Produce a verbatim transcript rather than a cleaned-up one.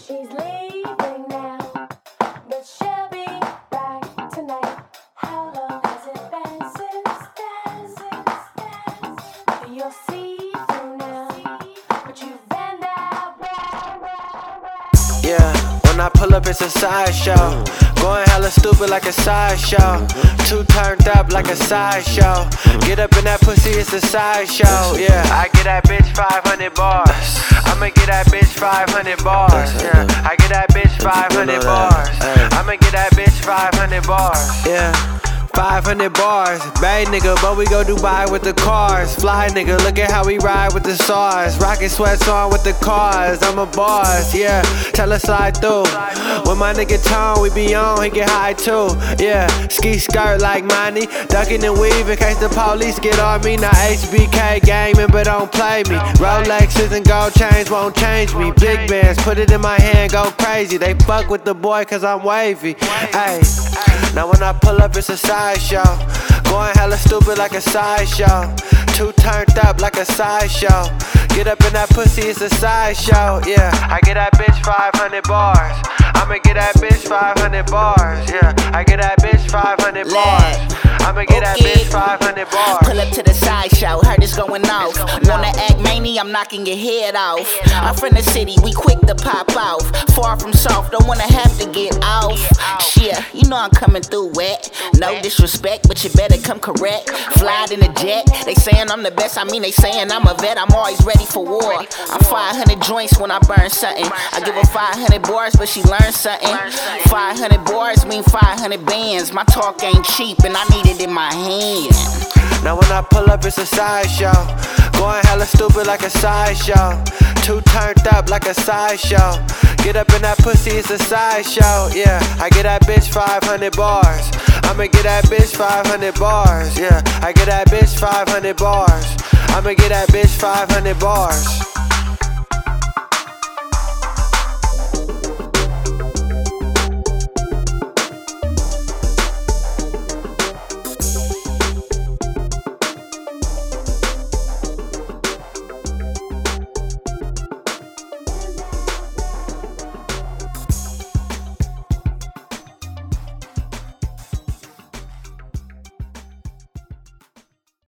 She's leaving now, but she'll be back tonight. How long has it been since then? Since then? You'll see through now, but you've been there. Yeah, when I pull up, it's a sideshow. Going hella stupid like a sideshow. Too turned up like a sideshow. Get up in that pussy, it's a sideshow. Yeah, I get that bitch five hundred bars. I'ma get that bitch five hundred bars. Yeah, I get that bitch five hundred bars. I'ma get that bitch five hundred bars. Yeah. five hundred bars, bad nigga, but we go Dubai with the cars. Fly nigga, look at how we ride with the SARS. Rocket sweats on with the cars, I'm a boss, yeah. Tell her slide through. When my nigga Tone, we be on, he get high too. Yeah, ski skirt like money, ducking and weave in case the police get on me. Now H B K gaming, but don't play me. Rolexes and gold chains won't change me. Big bands, put it in my hand, go crazy. They fuck with the boy cause I'm wavy. Ayy, now when I pull up, it's a sideshow. Going hella stupid like a sideshow. Too turned up like a sideshow. Get up in that pussy, it's a sideshow. Yeah, I get that bitch five hundred bars. I'ma get that bitch five hundred bars. Yeah, I get that bitch five hundred bars. I'ma get that bitch five hundred bars. Pull up to the sideshow, heard it's going off. Wanna act many, I'm knocking your head off. I'm from the city, we quick to pop off. Far from soft, don't wanna have to get off. Shit, you know I'm coming through wet. No disrespect, but you better come correct. Fly in a jet, they saying I'm the best, I mean they saying I'm a vet. I'm always ready for war. I'm five hundred joints when I burn something. I give her five hundred bars, but she learns something. five hundred bars mean five hundred bands. My talk ain't cheap and I need it in my hand. Now when I pull up, it's a sideshow. Going hella stupid like a sideshow. Too turned up like a sideshow. Get up in that pussy, it's a sideshow. Yeah, I get that bitch five hundred bars. I'ma get that bitch five hundred bars. Yeah, I get that bitch five hundred bars. I'ma get that bitch five hundred bars.